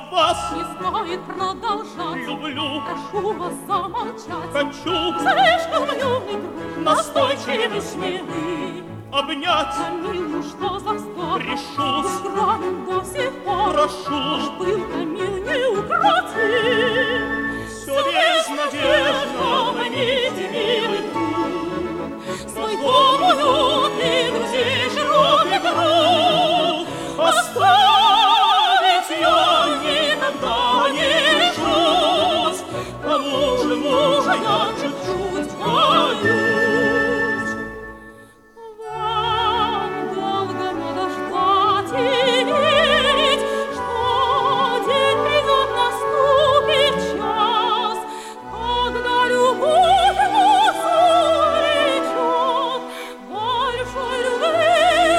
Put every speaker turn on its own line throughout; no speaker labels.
вас
Не стоит продолжать.
люблю,
Прошу вас замолчать.
хочу
Слишком юный друг, настойчивый, смелый.
обнять,
Камиль, что за вздор?
решусь,
Устроен до сих пор.
прошу,
Был Камиль неукротим.
все безнадежно,
помните, милый друг, свой дом уютный, друзей широкий круг.
оставить я никогда не решусь, тому же мужа я чуть-чуть боюсь.
Вам долго надо ждать и верить, что день придет, наступит час, когда любовь вас увлечет большой любви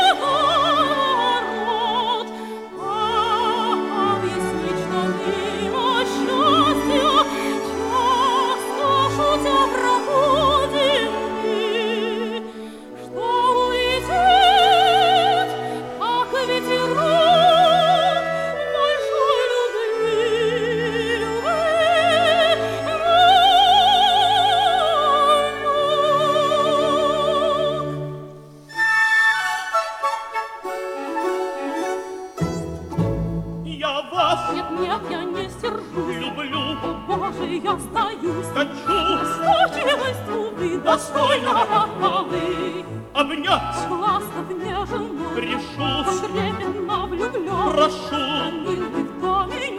огород. Объяснить, что мимо счастья часто шутя проходим мы, что улетит, как ветерок, большой любви,
Я вас
Нет, нет, я не сержусь,
люблю,
Боже, я сдаюсь.
хочу
Настойчивостью вы достойно похвалы.
обнять,
Ласков нежен,
решусь,
трепетно влюблен.
прошу,
Милый в доме